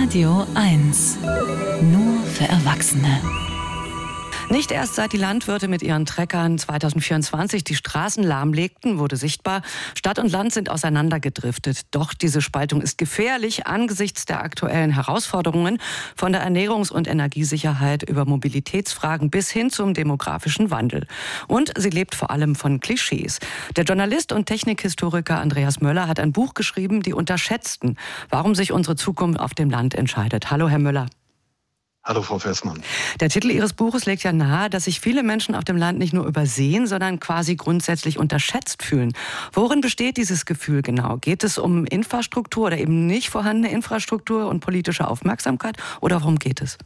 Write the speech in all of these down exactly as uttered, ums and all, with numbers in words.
Radio eins. Nur für Erwachsene. Nicht erst seit die Landwirte mit ihren Treckern zweitausendvierundzwanzig die Straßen lahmlegten, wurde sichtbar, Stadt und Land sind auseinandergedriftet. Doch diese Spaltung ist gefährlich angesichts der aktuellen Herausforderungen, von der Ernährungs- und Energiesicherheit über Mobilitätsfragen bis hin zum demografischen Wandel. Und sie lebt vor allem von Klischees. Der Journalist und Technikhistoriker Andreas Möller hat ein Buch geschrieben, Die Unterschätzten, warum sich unsere Zukunft auf dem Land entscheidet. Hallo, Herr Möller. Hallo, Frau Fessmann. Der Titel Ihres Buches legt ja nahe, dass sich viele Menschen auf dem Land nicht nur übersehen, sondern quasi grundsätzlich unterschätzt fühlen. Worin besteht dieses Gefühl genau? Geht es um Infrastruktur oder eben nicht vorhandene Infrastruktur und politische Aufmerksamkeit? Oder worum geht es?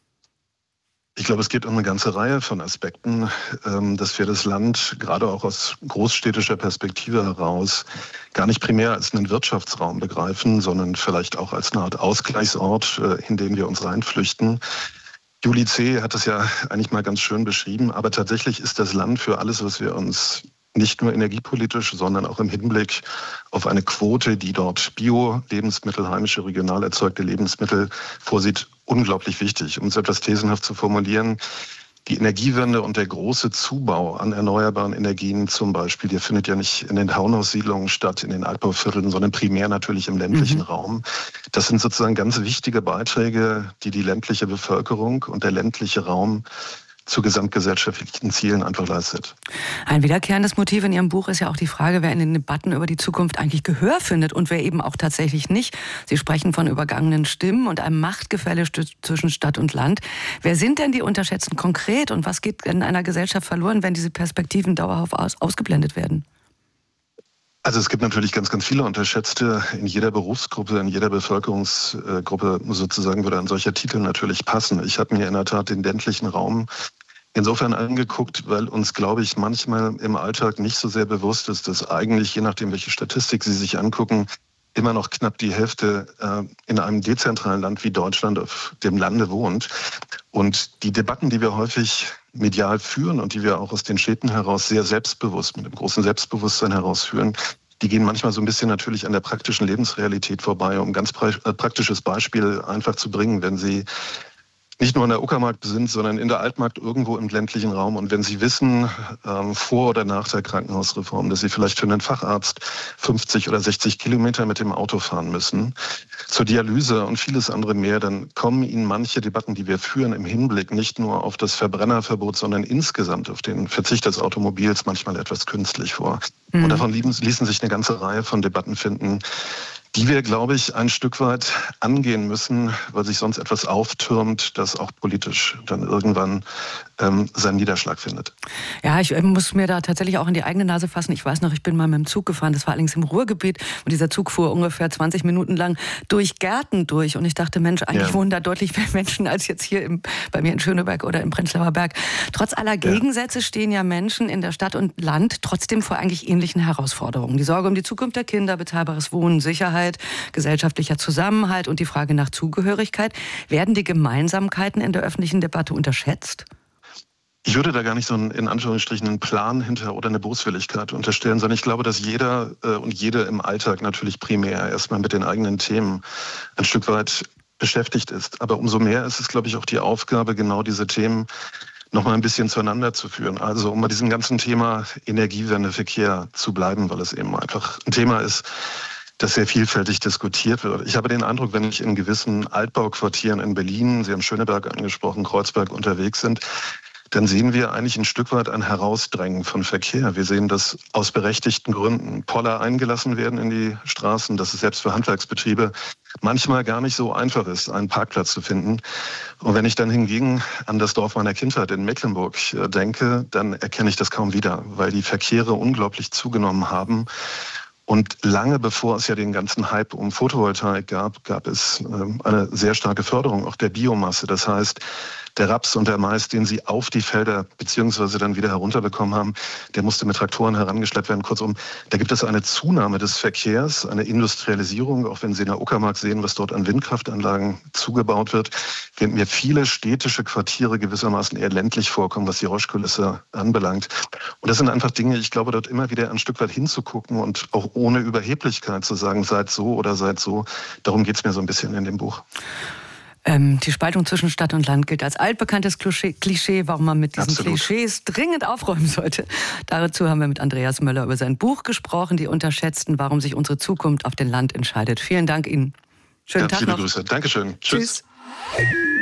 Ich glaube, es geht um eine ganze Reihe von Aspekten, dass wir das Land gerade auch aus großstädtischer Perspektive heraus gar nicht primär als einen Wirtschaftsraum begreifen, sondern vielleicht auch als eine Art Ausgleichsort, in den wir uns reinflüchten. Julie C. hat es ja eigentlich mal ganz schön beschrieben, aber tatsächlich ist das Land für alles, was wir uns nicht nur energiepolitisch, sondern auch im Hinblick auf eine Quote, die dort Bio-Lebensmittel, heimische, regional erzeugte Lebensmittel vorsieht, unglaublich wichtig. Um es etwas thesenhaft zu formulieren, die Energiewende und der große Zubau an erneuerbaren Energien zum Beispiel, der findet ja nicht in den Townhouse-Siedlungen statt, in den Altbauvierteln, sondern primär natürlich im ländlichen mhm. Raum. Das sind sozusagen ganz wichtige Beiträge, die die ländliche Bevölkerung und der ländliche Raum zu gesamtgesellschaftlichen Zielen einfach leistet. Ein wiederkehrendes Motiv in Ihrem Buch ist ja auch die Frage, wer in den Debatten über die Zukunft eigentlich Gehör findet und wer eben auch tatsächlich nicht. Sie sprechen von übergangenen Stimmen und einem Machtgefälle zwischen Stadt und Land. Wer sind denn die Unterschätzten konkret und was geht in einer Gesellschaft verloren, wenn diese Perspektiven dauerhaft aus- ausgeblendet werden? Also es gibt natürlich ganz, ganz viele Unterschätzte in jeder Berufsgruppe, in jeder Bevölkerungsgruppe sozusagen würde ein solcher Titel natürlich passen. Ich habe mir in der Tat den ländlichen Raum insofern angeguckt, weil uns, glaube ich, manchmal im Alltag nicht so sehr bewusst ist, dass eigentlich, je nachdem, welche Statistik Sie sich angucken, immer noch knapp die Hälfte äh, in einem dezentralen Land wie Deutschland auf dem Lande wohnt. Und die Debatten, die wir häufig medial führen und die wir auch aus den Städten heraus sehr selbstbewusst, mit einem großen Selbstbewusstsein herausführen, die gehen manchmal so ein bisschen natürlich an der praktischen Lebensrealität vorbei. Um ein ganz pra- praktisches Beispiel einfach zu bringen, wenn Sie nicht nur in der Uckermark sind, sondern in der Altmark irgendwo im ländlichen Raum. Und wenn Sie wissen, ähm, vor oder nach der Krankenhausreform, dass Sie vielleicht für einen Facharzt fünfzig oder sechzig Kilometer mit dem Auto fahren müssen, zur Dialyse und vieles andere mehr, dann kommen Ihnen manche Debatten, die wir führen, im Hinblick nicht nur auf das Verbrennerverbot, sondern insgesamt auf den Verzicht des Automobils manchmal etwas künstlich vor. Mhm. Und davon ließen sich eine ganze Reihe von Debatten finden, die wir, glaube ich, ein Stück weit angehen müssen, weil sich sonst etwas auftürmt, das auch politisch dann irgendwann ähm, seinen Niederschlag findet. Ja, ich muss mir da tatsächlich auch in die eigene Nase fassen. Ich weiß noch, ich bin mal mit dem Zug gefahren, das war allerdings im Ruhrgebiet und dieser Zug fuhr ungefähr zwanzig Minuten lang durch Gärten durch und ich dachte, Mensch, eigentlich ja. wohnen da deutlich mehr Menschen als jetzt hier im, bei mir in Schöneberg oder im Prenzlauer Berg. Trotz aller Gegensätze ja. stehen ja Menschen in der Stadt und Land trotzdem vor eigentlich ähnlichen Herausforderungen. Die Sorge um die Zukunft der Kinder, bezahlbares Wohnen, Sicherheit, gesellschaftlicher Zusammenhalt und die Frage nach Zugehörigkeit. Werden die Gemeinsamkeiten in der öffentlichen Debatte unterschätzt? Ich würde da gar nicht so einen, in Anführungsstrichen, einen Plan hinter oder eine Boswilligkeit unterstellen, sondern ich glaube, dass jeder äh, und jede im Alltag natürlich primär erstmal mit den eigenen Themen ein Stück weit beschäftigt ist. Aber umso mehr ist es, glaube ich, auch die Aufgabe, genau diese Themen noch mal ein bisschen zueinander zu führen. Also um bei diesem ganzen Thema Energiewende, Verkehr zu bleiben, weil es eben einfach ein Thema ist, das sehr vielfältig diskutiert wird. Ich habe den Eindruck, wenn ich in gewissen Altbauquartieren in Berlin, Sie haben Schöneberg angesprochen, Kreuzberg unterwegs sind, dann sehen wir eigentlich ein Stück weit ein Herausdrängen von Verkehr. Wir sehen, dass aus berechtigten Gründen Poller eingelassen werden in die Straßen, dass es selbst für Handwerksbetriebe manchmal gar nicht so einfach ist, einen Parkplatz zu finden. Und wenn ich dann hingegen an das Dorf meiner Kindheit in Mecklenburg denke, dann erkenne ich das kaum wieder, weil die Verkehre unglaublich zugenommen haben. Und lange bevor es ja den ganzen Hype um Photovoltaik gab, gab es eine sehr starke Förderung auch der Biomasse. Das heißt, der Raps und der Mais, den sie auf die Felder beziehungsweise dann wieder herunterbekommen haben, der musste mit Traktoren herangeschleppt werden. Kurzum, da gibt es eine Zunahme des Verkehrs, eine Industrialisierung. Auch wenn Sie in der Uckermark sehen, was dort an Windkraftanlagen zugebaut wird, während mir viele städtische Quartiere gewissermaßen eher ländlich vorkommen, was die Rauschkulisse anbelangt. Und das sind einfach Dinge, ich glaube, dort immer wieder ein Stück weit hinzugucken und auch ohne Überheblichkeit zu sagen, seid so oder seid so. Darum geht es mir so ein bisschen in dem Buch. Ähm, die Spaltung zwischen Stadt und Land gilt als altbekanntes Klischee, warum man mit diesen Absolut. Klischees dringend aufräumen sollte. Dazu haben wir mit Andreas Möller über sein Buch gesprochen, die unterschätzten, warum sich unsere Zukunft auf dem Land entscheidet. Vielen Dank Ihnen. Schönen Ganz Tag liebe noch. Grüße. Dankeschön. Tschüss. Tschüss.